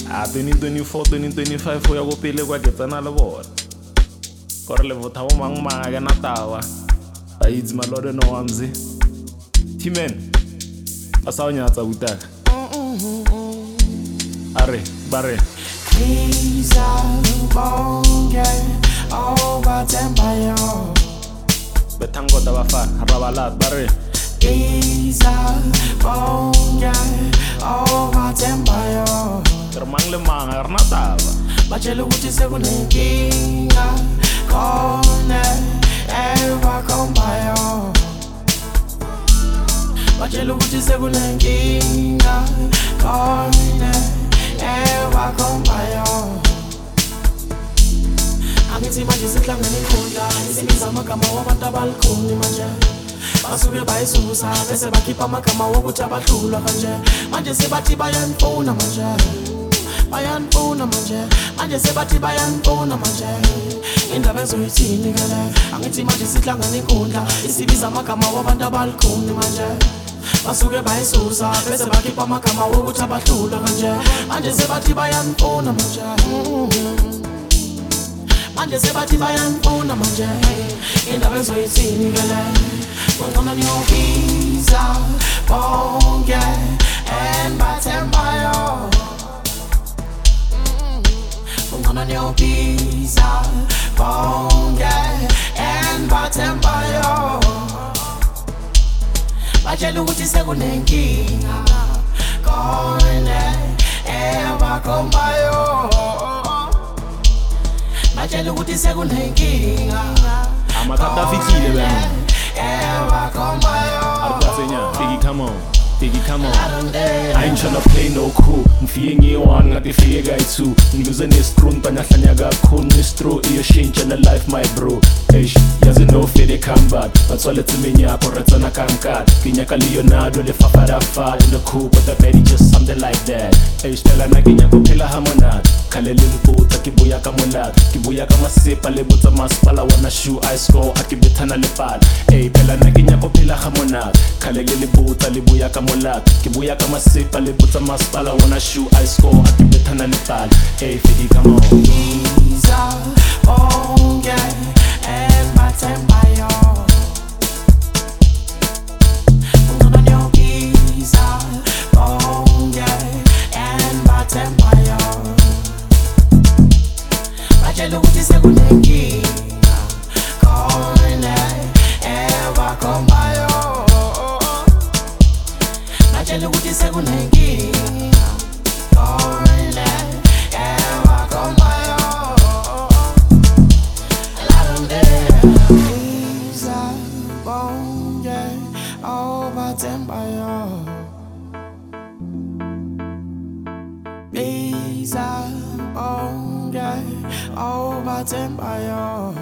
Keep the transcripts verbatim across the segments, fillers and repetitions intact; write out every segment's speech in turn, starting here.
a twenty twenty-four twenty twenty-five go ya go pele kwa ke tsena le bona gore le botha bo mang mang ga na tawa a itse malode no wamzi timen asa onya tsa utaka are bare Iza bonge over tembayo betango da bafana rabalat bare Iza bonge over tembayo mang le mang ga rena taba batshela ukuthi sekunenkinga khona eva kombayo batshela ukuthi sekunenkinga khona eva kombayo angithi manje sihlangene inkundla isibiza amagama wabantu abalukhuni manje basuke bayisusa bese bakhipha amagama wokuthi abahlulwa kanje manje sebathi bayanifuna manje bayanifuna manje manje sebathi bayanifuna manje indaba ezoyithini ke le angithi manje sihlangene inkundla isibiza amagama wabantu abalukhuni manje basuke bayisusa bese bakhipha amagama wokuthi abahlulwa kanje manje sebathi bayanifuna manje manje sebathi bayanifuna manje indaba ezoyithini ke le kungcono niyobiza bonke and bathembayo kungcono niyobiza bonke and bathembayo batshela ukuthi sekunenkinga khona ebakhombayo batshela ukuthi sekunenkinga amakata fihlile bena ebakhombayo arikasenya Biggie come on Biggie come on I ain't tryna play no cool ngifike ngiyi-one ngathi ifike kayi-two ngiluze ne-screw ngibanyahlanya kakhulu ne-straw iyoshintsha na-life my bro eish yazi no fede combat batswale tsimeng yakho retsana kankad ke nyaka leonardo le fafadafa in the cool but the baby just something like that eish fela na ke nyaka phela ha monate khale le mpotsa ke buya ka monate ke buya ka masepa le botsa masepala wana shoe I score a ke bethana le pala ei fela na ke nyaka phela ha monate khale le le botsa le buya ka monate ke buya ka masepa le botsa masepala wana shoe I score a ke bethana le pala ei fedi come on Iza bonke and bathembayo kungcono niyobiza bonke and bathembayo batshela ukuthi sekunenkinga khona ebakhombayo batshela ukuthi sekunenkinga khona ebakhombayo Iza bonke obathembayo Iza bonke obathembayo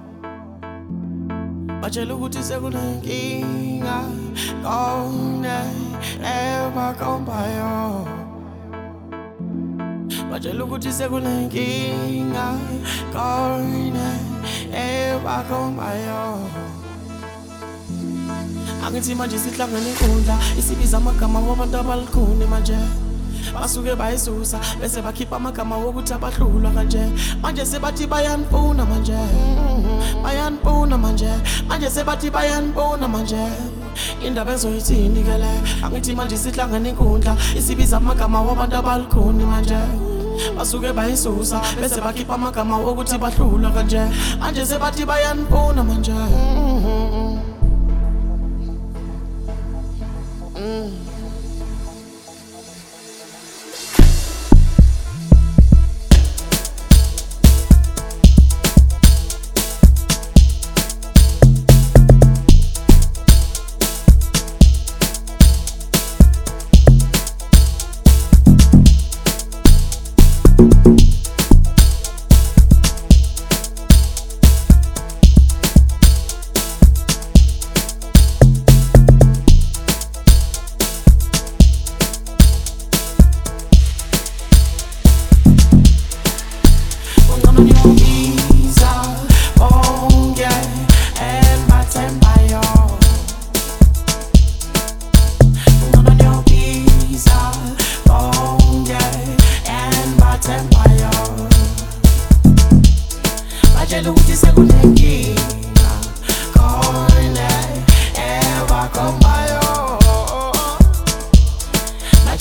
batshela ukuthi sekunenkinga khona ebakhombayo batshela ukuthi sekunenkinga khona ebakhombayo angithi manje sihlangene inkundla isibiza amagama wabantu abalukhuni manje basuke bayisusa bese bakhipha amagama wokuthi abahlulwa kanje manje sebathi bayanifuna manje bayanifuna manje manje sebathi bayanifuna manje indaba ezoyithini ke le angithi manje sihlangene inkundla isibiza amagama wabantu abalukhuni manje basuke bayisusa bese bakhipha amagama wokuthi bahlulwa kanje manje sebathi bayanifuna manje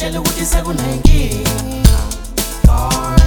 batshele ukuthi sekunenkinga.